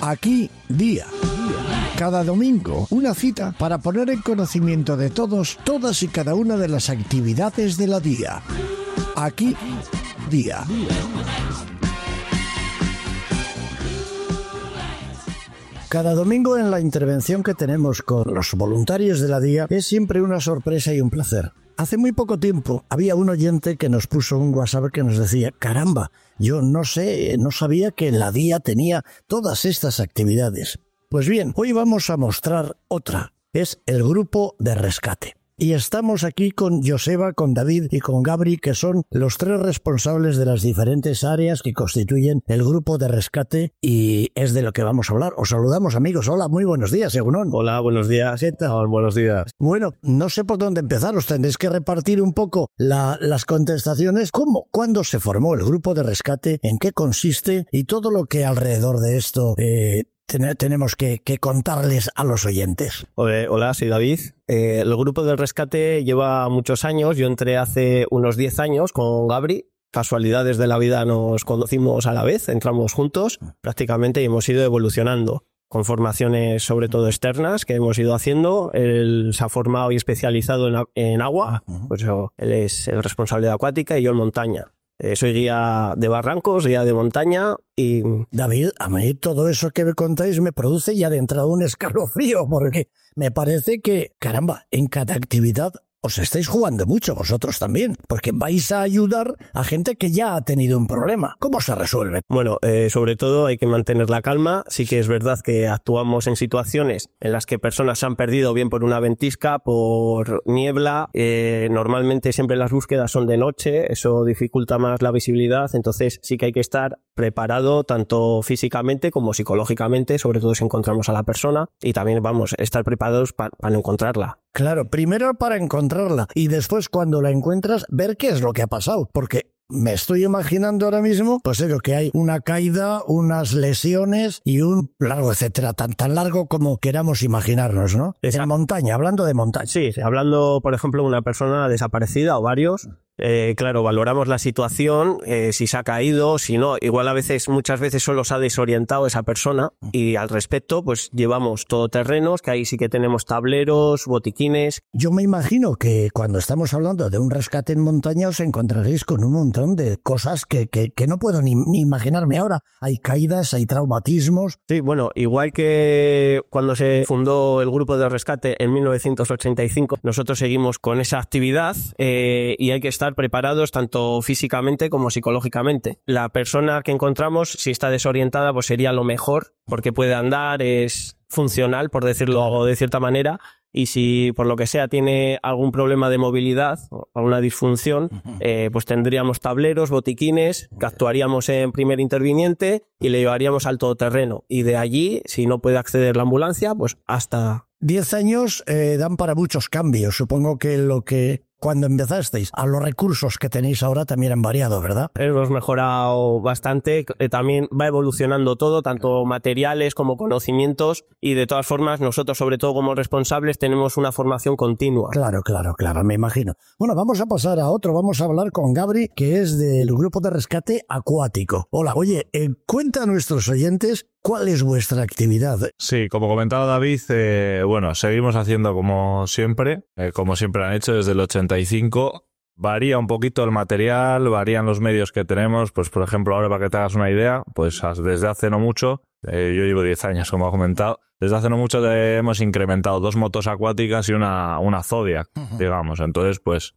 Aquí Día. Cada domingo, una cita para poner en conocimiento de todos, todas y cada una de las actividades de la Día. Aquí Día. Cada domingo en la intervención que tenemos con los voluntarios de la Día es siempre una sorpresa y un placer. Hace muy poco tiempo había un oyente que nos puso un WhatsApp que nos decía: caramba, yo no sabía que la Día tenía todas estas actividades. Pues bien, hoy vamos a mostrar otra, es el grupo de rescate. Y estamos aquí con Joseba, con David y con Gabri, que son los tres responsables de las diferentes áreas que constituyen el grupo de rescate, y es de lo que vamos a hablar. Os saludamos, amigos. Hola, muy buenos días, Egunon. Hola, buenos días. ¿Qué tal? Buenos días. Bueno, no sé por dónde empezar. Os tendréis que repartir un poco las contestaciones. ¿Cómo? ¿Cuándo se formó el grupo de rescate? ¿En qué consiste? Y todo lo que alrededor de esto tenemos que contarles a los oyentes. Hola, soy David. El grupo del rescate lleva muchos años. Yo entré hace unos 10 años con Gabri. Casualidades de la vida, nos conocimos a la vez, entramos juntos prácticamente y hemos ido evolucionando con formaciones sobre todo externas que hemos ido haciendo. Él se ha formado y especializado en agua, pues él es el responsable de acuática y yo en montaña. Soy guía de barrancos, guía de montaña y... David, a mí todo eso que me contáis me produce ya de entrada un escalofrío, porque me parece que, caramba, en cada actividad os estáis jugando mucho vosotros también, porque vais a ayudar a gente que ya ha tenido un problema. ¿Cómo se resuelve? Bueno, sobre todo hay que mantener la calma. Sí que es verdad que actuamos en situaciones en las que personas se han perdido, bien por una ventisca, por niebla. Normalmente siempre las búsquedas son de noche, eso dificulta más la visibilidad, entonces sí que hay que estar preparado tanto físicamente como psicológicamente, sobre todo si encontramos a la persona, y también estar preparados para no encontrarla. Claro, primero para encontrarla y después cuando la encuentras ver qué es lo que ha pasado, porque me estoy imaginando ahora mismo, pues eso, que hay una caída, unas lesiones y un largo, etcétera, tan largo como queramos imaginarnos, ¿no? En montaña, hablando de montaña. Sí, hablando, por ejemplo, de una persona desaparecida o varios. Claro, valoramos la situación, si se ha caído, si no. Igual muchas veces solo se ha desorientado esa persona, y al respecto pues llevamos todoterrenos, que ahí sí que tenemos tableros, botiquines. Yo me imagino que cuando estamos hablando de un rescate en montaña os encontraréis con un montón de cosas que no puedo ni imaginarme ahora. Hay caídas, hay traumatismos. Sí, bueno, igual que cuando se fundó el grupo de rescate en 1985, nosotros seguimos con esa actividad, y hay que estar preparados tanto físicamente como psicológicamente. La persona que encontramos, si está desorientada, pues sería lo mejor, porque puede andar, es funcional, por decirlo de cierta manera, y si por lo que sea tiene algún problema de movilidad o alguna disfunción, pues tendríamos tableros, botiquines, que actuaríamos en primer interviniente y le llevaríamos al todoterreno. Y de allí, si no puede acceder la ambulancia, pues hasta... 10 años dan para muchos cambios. Supongo que cuando empezasteis, a los recursos que tenéis ahora también han variado, ¿verdad? Hemos mejorado bastante, también va evolucionando todo, tanto materiales como conocimientos, y de todas formas nosotros, sobre todo como responsables, tenemos una formación continua. Claro, me imagino. Bueno, vamos a pasar a otro, vamos a hablar con Gabri, que es del grupo de rescate acuático. Hola, oye, cuenta a nuestros oyentes cuál es vuestra actividad. Sí, como comentaba David, seguimos haciendo como siempre han hecho desde el 85. Varía un poquito el material, varían los medios que tenemos. Pues por ejemplo, ahora para que te hagas una idea, pues desde hace no mucho, yo llevo 10 años como he comentado, desde hace no mucho hemos incrementado 2 motos acuáticas y una Zodiac, digamos. Entonces pues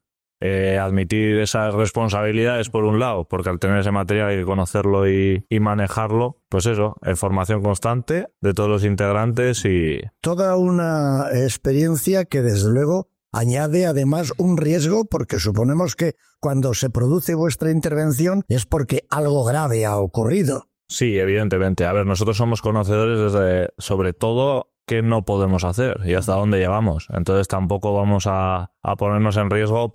admitir esas responsabilidades por un lado, porque al tener ese material hay que conocerlo y manejarlo, pues eso, formación constante de todos los integrantes y... Toda una experiencia que desde luego añade además un riesgo, porque suponemos que cuando se produce vuestra intervención es porque algo grave ha ocurrido. Sí, evidentemente. A ver, nosotros somos conocedores sobre todo qué no podemos hacer y hasta dónde llegamos. Entonces tampoco vamos a ponernos en riesgo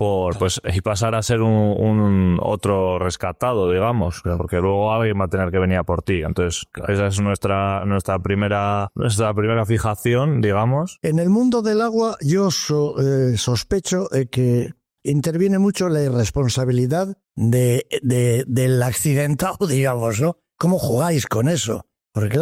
y pasar a ser un otro rescatado, digamos, porque luego alguien va a tener que venir a por ti. Entonces esa es nuestra primera fijación, digamos. En el mundo del agua yo sospecho que interviene mucho la irresponsabilidad del accidentado, digamos, ¿no? ¿Cómo jugáis con eso? Porque claro,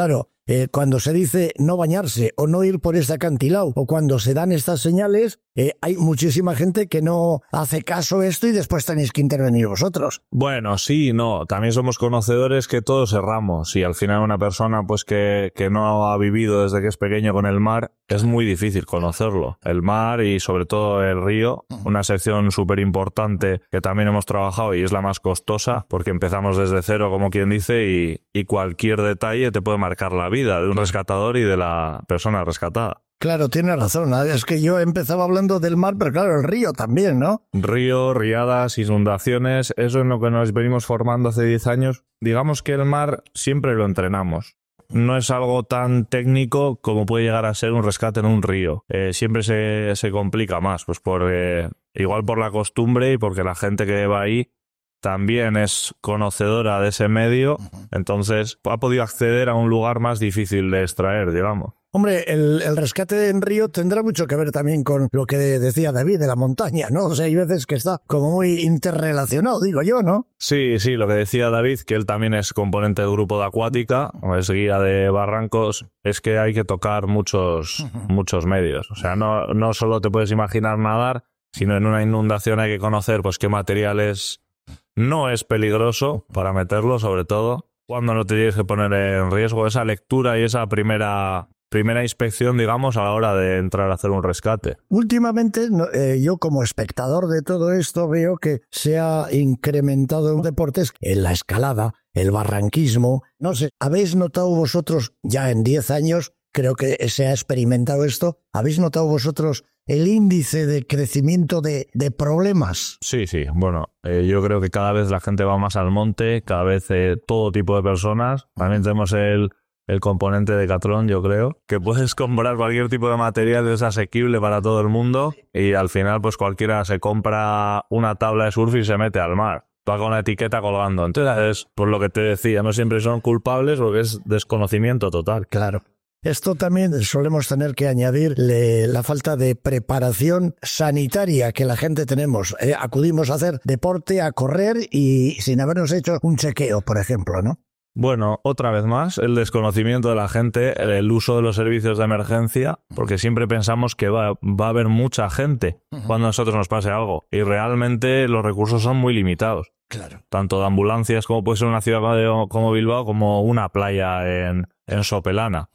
cuando se dice no bañarse o no ir por este acantilado, o cuando se dan estas señales, hay muchísima gente que no hace caso a esto y después tenéis que intervenir vosotros. Bueno, sí, no. También somos conocedores que todos erramos. Y al final una persona pues que no ha vivido desde que es pequeño con el mar, es muy difícil conocerlo. El mar y sobre todo el río, una sección súper importante que también hemos trabajado y es la más costosa porque empezamos desde cero, como quien dice, y cualquier detalle te puede marcar la vida de un rescatador y de la persona rescatada. Claro, tienes razón. Es que yo empezaba hablando del mar, pero claro, el río también, ¿no? Río, riadas, inundaciones, eso es lo que nos venimos formando hace 10 años. Digamos que el mar siempre lo entrenamos. No es algo tan técnico como puede llegar a ser un rescate en un río. Siempre se complica más, pues igual por la costumbre y porque la gente que va ahí también es conocedora de ese medio, entonces ha podido acceder a un lugar más difícil de extraer, digamos. Hombre, el rescate en río tendrá mucho que ver también con lo que decía David de la montaña, ¿no? O sea, hay veces que está como muy interrelacionado, digo yo, ¿no? Sí, lo que decía David, que él también es componente del grupo de Acuática, o es guía de barrancos, es que hay que tocar muchos medios. O sea, no solo te puedes imaginar nadar, sino en una inundación hay que conocer pues qué materiales no es peligroso para meterlo, sobre todo cuando no te tienes que poner en riesgo. Esa lectura y esa primera inspección, digamos, a la hora de entrar a hacer un rescate. Últimamente, yo como espectador de todo esto veo que se ha incrementado en deportes, en la escalada, el barranquismo. No sé, ¿habéis notado vosotros, ya en 10 años, creo que se ha experimentado esto, ¿habéis notado vosotros el índice de crecimiento de problemas? Sí. Bueno, yo creo que cada vez la gente va más al monte, cada vez todo tipo de personas. También tenemos el componente de Decathlon, yo creo, que puedes comprar cualquier tipo de material, es asequible para todo el mundo y al final pues cualquiera se compra una tabla de surf y se mete al mar. Va con la etiqueta colgando. Entonces, por lo que te decía, no siempre son culpables porque es desconocimiento total. Claro. Esto también solemos tener que añadir la falta de preparación sanitaria que la gente tenemos. Acudimos a hacer deporte, a correr y sin habernos hecho un chequeo, por ejemplo, ¿no? Bueno, otra vez más, el desconocimiento de la gente, el uso de los servicios de emergencia, porque siempre pensamos que va a haber mucha gente cuando a nosotros nos pase algo y realmente los recursos son muy limitados. Claro. Tanto de ambulancias como puede ser una ciudad como Bilbao como una playa en Sopelana.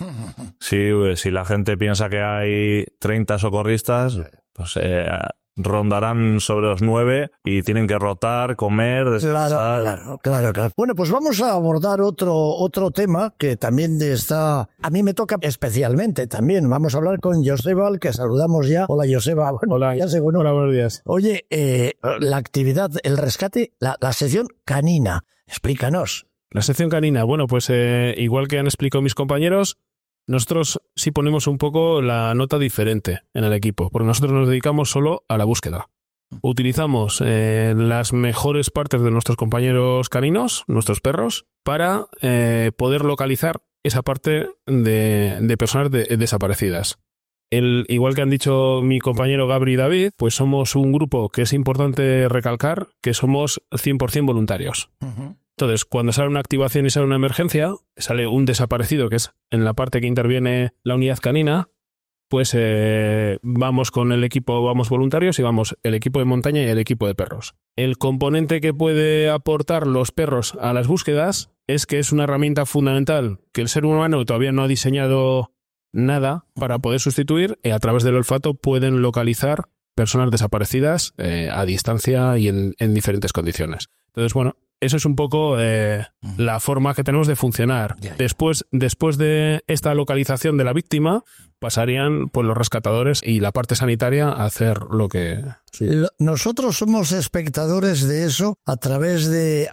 Si la gente piensa que hay 30 socorristas, pues rondarán sobre los 9 y tienen que rotar, comer, descansar. Claro. Bueno, pues vamos a abordar otro tema que también a mí me toca especialmente también. Vamos a hablar con Joseba, al que saludamos ya. Hola, Joseba. Bueno, hola, ya seguro. Hola, buenos días. Oye, la actividad, el rescate, la sección canina. Explícanos. La sección canina, bueno, pues igual que han explicado mis compañeros, nosotros sí ponemos un poco la nota diferente en el equipo, porque nosotros nos dedicamos solo a la búsqueda. Utilizamos las mejores partes de nuestros compañeros caninos, nuestros perros, para poder localizar esa parte de personas desaparecidas. Igual que han dicho mi compañero Gabri y David, pues somos un grupo que es importante recalcar que somos 100% voluntarios. Entonces, cuando sale una activación y sale una emergencia, sale un desaparecido, que es en la parte que interviene la unidad canina, pues vamos con el equipo, vamos voluntarios y vamos el equipo de montaña y el equipo de perros. El componente que puede aportar los perros a las búsquedas es que es una herramienta fundamental que el ser humano todavía no ha diseñado nada para poder sustituir y a través del olfato pueden localizar personas desaparecidas a distancia y en diferentes condiciones. Entonces, bueno, eso es un poco la forma que tenemos de funcionar. Después de esta localización de la víctima, pasarían pues los rescatadores y la parte sanitaria a hacer lo que... Sí. Nosotros somos espectadores de eso a través de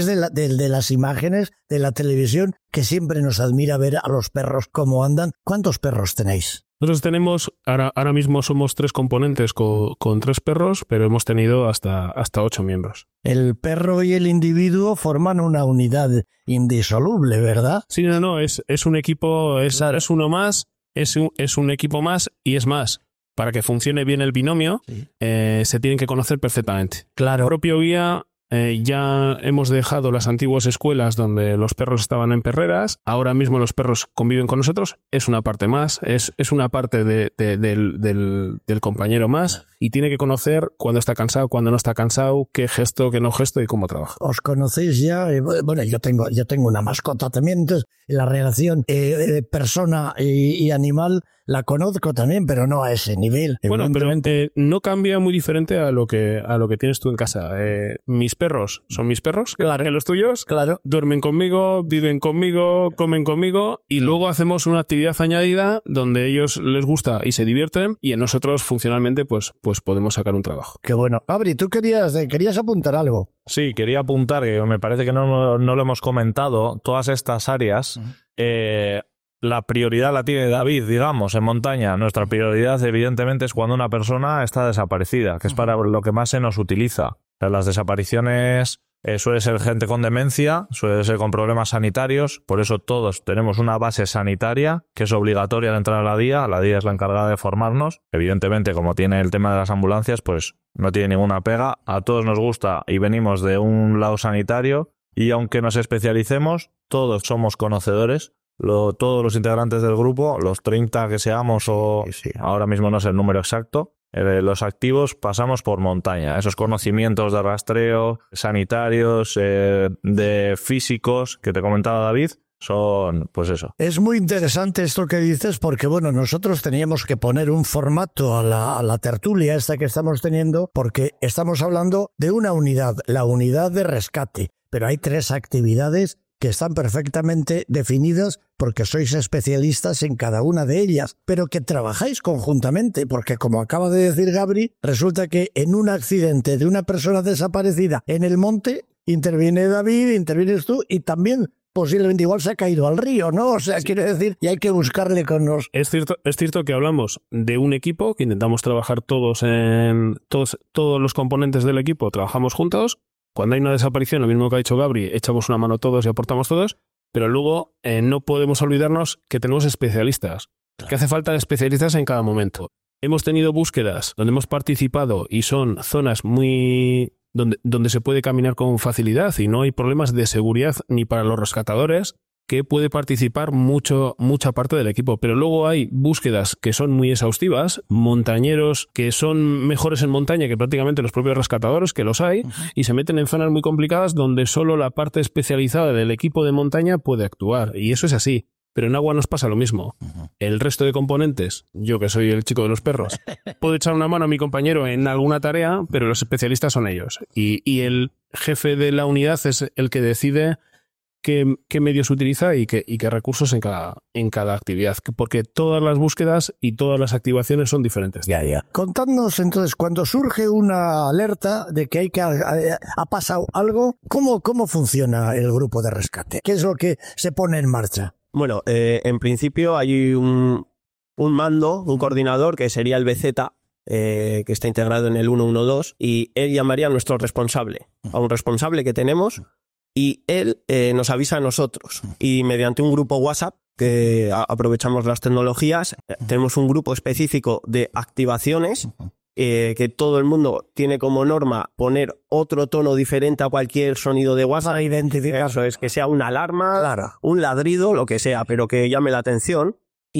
las imágenes de la televisión, que siempre nos admira ver a los perros cómo andan. ¿Cuántos perros tenéis? Nosotros tenemos, ahora mismo somos 3 componentes con 3 perros, pero hemos tenido hasta 8 miembros. El perro y el individuo forman una unidad indisoluble, ¿verdad? Sí, no, es un equipo, es uno más, es un equipo más y es más. Para que funcione bien el binomio, sí. Se tienen que conocer perfectamente. Claro. El propio guía Ya hemos dejado las antiguas escuelas donde los perros estaban en perreras. Ahora mismo los perros conviven con nosotros. Es una parte más, es una parte del compañero más, y tiene que conocer cuándo está cansado, cuándo no está cansado, qué gesto, qué no gesto y cómo trabaja. Os conocéis ya. Bueno, yo tengo una mascota también, entonces la relación persona y animal la conozco también, pero no a ese nivel. Bueno, pero no cambia muy diferente a lo que tienes tú en casa. Mis perros son mis perros, claro, que los tuyos, claro, duermen conmigo, viven conmigo, comen conmigo, y luego hacemos una actividad añadida donde a ellos les gusta y se divierten, y en nosotros funcionalmente pues podemos sacar un trabajo. Qué bueno. Gabri, tú querías apuntar algo. Sí, quería apuntar, que me parece que no lo hemos comentado, todas estas áreas. La prioridad la tiene David, digamos, en montaña. Nuestra prioridad, evidentemente, es cuando una persona está desaparecida, que es para lo que más se nos utiliza. O sea, las desapariciones suele ser gente con demencia, suele ser con problemas sanitarios, por eso todos tenemos una base sanitaria que es obligatoria de entrar a la DIA. La DIA es la encargada de formarnos. Evidentemente, como tiene el tema de las ambulancias, pues no tiene ninguna pega. A todos nos gusta y venimos de un lado sanitario, y aunque nos especialicemos, todos somos conocedores. Todos los integrantes del grupo, los 30 que seamos, o sí, ahora mismo no sé el número exacto, los activos pasamos por montaña. Esos conocimientos de rastreo, sanitarios, de físicos que te comentaba David, son, pues eso. Es muy interesante esto que dices, porque bueno, nosotros teníamos que poner un formato a la tertulia esta que estamos teniendo, porque estamos hablando de una unidad, la unidad de rescate, pero hay 3 actividades que están perfectamente definidas porque sois especialistas en cada una de ellas, pero que trabajáis conjuntamente, porque como acaba de decir Gabri, resulta que en un accidente de una persona desaparecida en el monte, interviene David, intervienes tú, y también posiblemente igual se ha caído al río, ¿no? O sea, quiere decir, y hay que buscarle con los... Es cierto que hablamos de un equipo, que intentamos trabajar todos los componentes del equipo, trabajamos juntos. Cuando hay una desaparición, lo mismo que ha dicho Gabri, echamos una mano todos y aportamos todos, pero luego no podemos olvidarnos que tenemos especialistas, que hace falta especialistas en cada momento. Hemos tenido búsquedas donde hemos participado y son zonas muy donde se puede caminar con facilidad y no hay problemas de seguridad ni para los rescatadores, que puede participar mucha parte del equipo, pero luego hay búsquedas que son muy exhaustivas, montañeros que son mejores en montaña que prácticamente los propios rescatadores, que los hay, y se meten en zonas muy complicadas donde solo la parte especializada del equipo de montaña puede actuar, y eso es así. Pero en agua nos pasa lo mismo. El resto de componentes, yo que soy el chico de los perros, puedo echar una mano a mi compañero en alguna tarea, pero los especialistas son ellos. Y el jefe de la unidad es el que decide qué medios utiliza y qué recursos en cada actividad, porque todas las búsquedas y todas las activaciones son diferentes. Ya. Contadnos entonces, cuando surge una alerta de que ha pasado algo, ¿cómo funciona el grupo de rescate? ¿Qué es lo que se pone en marcha? Bueno, en principio hay un mando, un coordinador, que sería el BZ, que está integrado en el 112, y él llamaría a nuestro responsable, a un responsable que tenemos, y él nos avisa a nosotros. Y mediante un grupo WhatsApp, que aprovechamos las tecnologías, tenemos un grupo específico de activaciones, que todo el mundo tiene como norma poner otro tono diferente a cualquier sonido de WhatsApp. Para identificar. Eso es, que sea una alarma, claro, un ladrido, lo que sea, pero que llame la atención.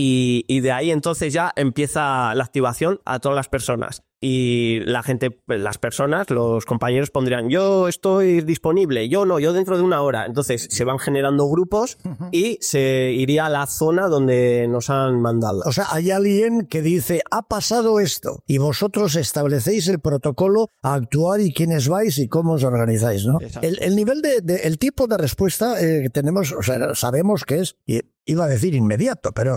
Y de ahí entonces ya empieza la activación a todas las personas. Y la gente, las personas, los compañeros pondrían: yo estoy disponible, yo no, yo dentro de una hora. Entonces se van generando grupos y se iría a la zona donde nos han mandado. O sea, hay alguien que dice: ha pasado esto, y vosotros establecéis el protocolo a actuar y quiénes vais y cómo os organizáis, ¿no? El nivel el tipo de respuesta que tenemos, o sea, sabemos que es... Iba a decir inmediato, pero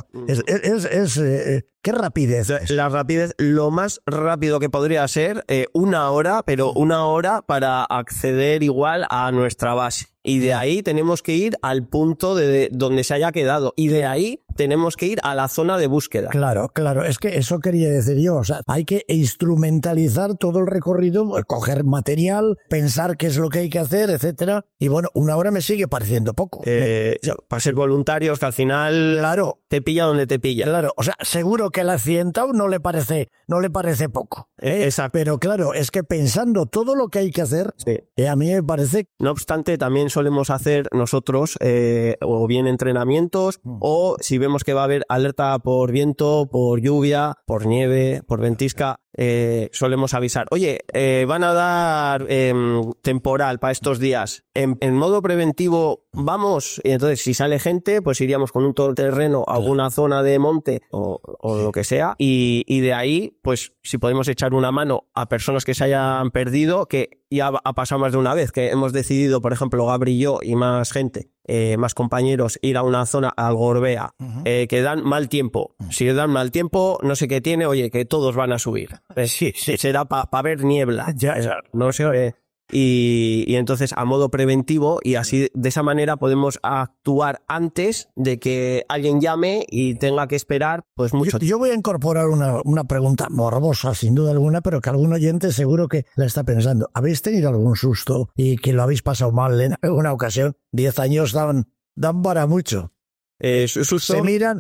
¿qué rapidez es? La rapidez, lo más rápido que podría ser, una hora, pero una hora para acceder igual a nuestra base. Y de ahí tenemos que ir al punto de donde se haya quedado. Y de ahí tenemos que ir a la zona de búsqueda. Claro, es que eso quería decir yo. O sea, hay que instrumentalizar todo el recorrido, coger material, pensar qué es lo que hay que hacer, etcétera. Y bueno, una hora me sigue pareciendo poco. Para ser voluntarios, que al final Claro. te pilla donde te pilla. Claro, o sea, seguro que el accidentado no le parece poco. Exacto. Pero claro, es que pensando todo lo que hay que hacer, Sí. a mí me parece... No obstante, también solemos hacer nosotros o bien entrenamientos o si vemos que va a haber alerta por viento, por lluvia, por nieve, por ventisca, solemos avisar. Oye, van a dar temporal para estos días. En modo preventivo vamos, y entonces si sale gente, pues iríamos con un todoterreno a alguna zona de monte o lo que sea y de ahí, pues si podemos echar una mano a personas que se hayan perdido, que ya ha pasado más de una vez, que hemos decidido, por ejemplo, Gabri y yo y más gente, más compañeros, ir a una zona, al Gorbea, que dan mal tiempo. Si dan mal tiempo, no sé qué tiene, oye, que todos van a subir. Sí, será para ver niebla. No sé, y entonces a modo preventivo y así de esa manera podemos actuar antes de que alguien llame y tenga que esperar pues mucho tiempo. Yo voy a incorporar una pregunta morbosa, sin duda alguna, pero que algún oyente seguro que la está pensando. ¿Habéis tenido algún susto y que lo habéis pasado mal en alguna ocasión? 10 años dan para mucho. Se miran,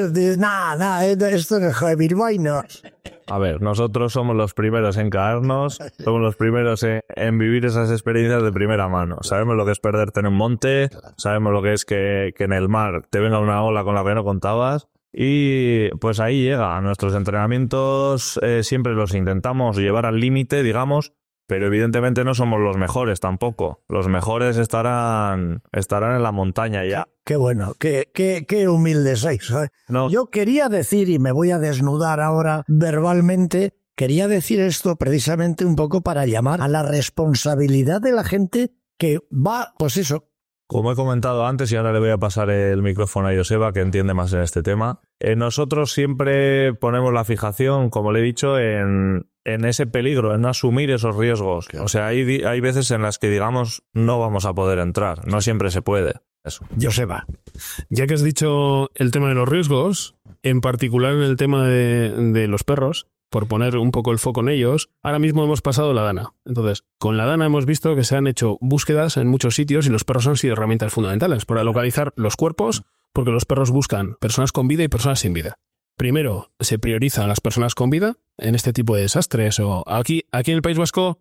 esto de Bilbao no. A ver, nosotros somos los primeros en caernos, somos los primeros en vivir esas experiencias de primera mano. Sabemos lo que es perderte en un monte, sabemos lo que es que en el mar te venga una ola con la que no contabas. Y pues ahí llega. A nuestros entrenamientos siempre los intentamos llevar al límite, digamos, pero evidentemente no somos los mejores tampoco. Los mejores estarán en la montaña ya. Qué bueno, qué humilde sois, ¿eh? No. Yo quería decir, y me voy a desnudar ahora verbalmente, quería decir esto precisamente un poco para llamar a la responsabilidad de la gente que va, pues eso. Como he comentado antes, y ahora le voy a pasar el micrófono a Joseba, que entiende más en este tema, nosotros siempre ponemos la fijación, como le he dicho, en ese peligro, en no asumir esos riesgos. O sea, hay veces en las que, digamos, no vamos a poder entrar, no siempre se puede. Eso. Joseba. Ya que has dicho el tema de los riesgos, en particular en el tema de los perros, por poner un poco el foco en ellos, ahora mismo hemos pasado la Dana. Entonces, con la Dana hemos visto que se han hecho búsquedas en muchos sitios y los perros han sido herramientas fundamentales para localizar los cuerpos, porque los perros buscan personas con vida y personas sin vida. Primero, se priorizan las personas con vida en este tipo de desastres. O aquí en el País Vasco,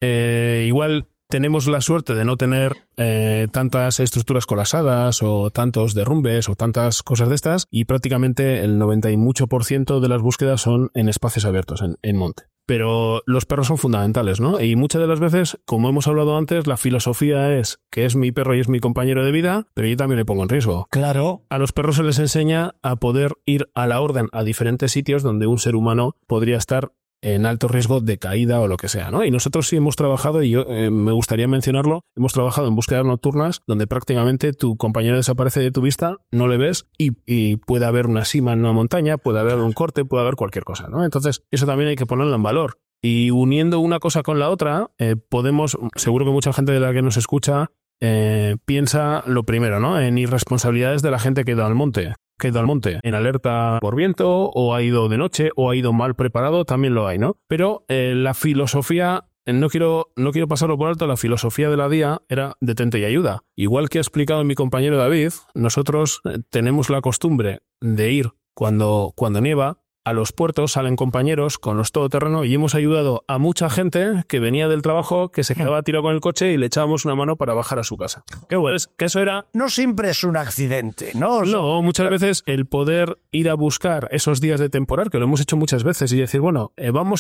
igual tenemos la suerte de no tener tantas estructuras colapsadas o tantos derrumbes o tantas cosas de estas, y prácticamente el 90 y mucho % de las búsquedas son en espacios abiertos, en monte. Pero los perros son fundamentales, ¿no? Y muchas de las veces, como hemos hablado antes, la filosofía es que es mi perro y es mi compañero de vida, pero yo también le pongo en riesgo. Claro. A los perros se les enseña a poder ir a la orden a diferentes sitios donde un ser humano podría estar en alto riesgo de caída o lo que sea, ¿no? Y nosotros sí hemos trabajado, y yo me gustaría mencionarlo, hemos trabajado en búsquedas nocturnas donde prácticamente tu compañero desaparece de tu vista, no le ves y puede haber una sima en una montaña, puede haber un corte, puede haber cualquier cosa, ¿no? Entonces eso también hay que ponerlo en valor. Y uniendo una cosa con la otra, podemos, seguro que mucha gente de la que nos escucha piensa lo primero, ¿no? En irresponsabilidades de la gente que ha ido al monte. En alerta por viento, o ha ido de noche, o ha ido mal preparado, también lo hay, ¿no? Pero la filosofía, no quiero pasarlo por alto, la filosofía de la DIA era detente y ayuda. Igual que ha explicado mi compañero David, nosotros tenemos la costumbre de ir cuando nieva. A los puertos salen compañeros con los todoterreno y hemos ayudado a mucha gente que venía del trabajo, que se quedaba tirado con el coche y le echábamos una mano para bajar a su casa. Qué bueno, es que eso era... No siempre es un accidente, ¿no? No, muchas veces el poder ir a buscar esos días de temporal, que lo hemos hecho muchas veces, y decir, bueno, vamos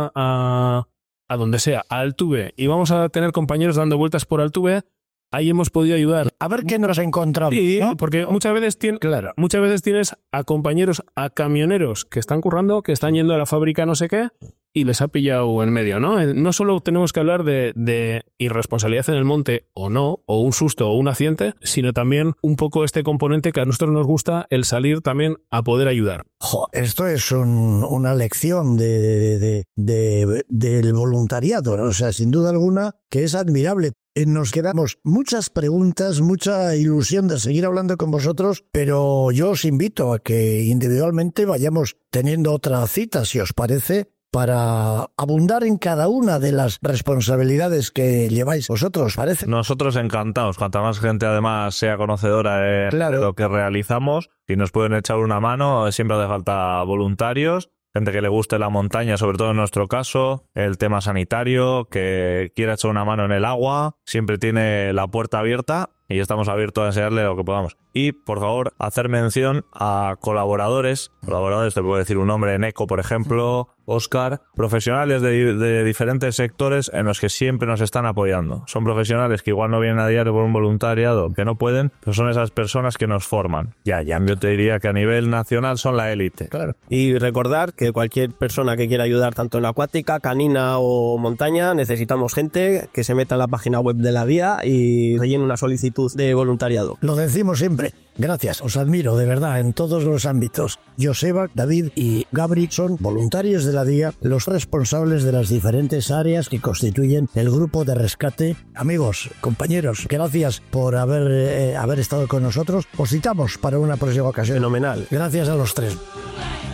a donde sea, a Altuve, y vamos a tener compañeros dando vueltas por Altuve. Ahí hemos podido ayudar. A ver qué nos encontramos. Sí, ¿no? porque muchas veces tienes a compañeros, a camioneros que están currando, que están yendo a la fábrica no sé qué, y les ha pillado en medio, ¿no? No solo tenemos que hablar de irresponsabilidad en el monte o no, o un susto o un accidente, sino también un poco este componente que a nosotros nos gusta, el salir también a poder ayudar. Esto es una lección del voluntariado, ¿no? O sea, sin duda alguna que es admirable. nos quedamos muchas preguntas, mucha ilusión de seguir hablando con vosotros, pero yo os invito a que individualmente vayamos teniendo otra cita, si os parece, para abundar en cada una de las responsabilidades que lleváis vosotros, ¿parece? Nosotros encantados, cuanta más gente además sea conocedora de lo que realizamos, y nos pueden echar una mano, siempre hace falta voluntarios, gente que le guste la montaña, sobre todo en nuestro caso, el tema sanitario, que quiera echar una mano en el agua, siempre tiene la puerta abierta y estamos abiertos a enseñarle lo que podamos. Y, por favor, hacer mención a colaboradores, te puedo decir un nombre, Eneco, por ejemplo, Óscar, profesionales de diferentes sectores en los que siempre nos están apoyando. Son profesionales que igual no vienen a diario por un voluntariado, que no pueden, pero son esas personas que nos forman. Ya, yo te diría que a nivel nacional son la élite. Claro. Y recordar que cualquier persona que quiera ayudar tanto en acuática, canina o montaña, necesitamos gente que se meta en la página web de la DIA y rellene una solicitud de voluntariado. Lo decimos siempre. Gracias, os admiro de verdad en todos los ámbitos. Joseba, David y Gabri son voluntarios de la DIA, los responsables de las diferentes áreas que constituyen el grupo de rescate. Amigos, compañeros, gracias por haber estado con nosotros. Os citamos para una próxima ocasión. Fenomenal. Gracias a los tres.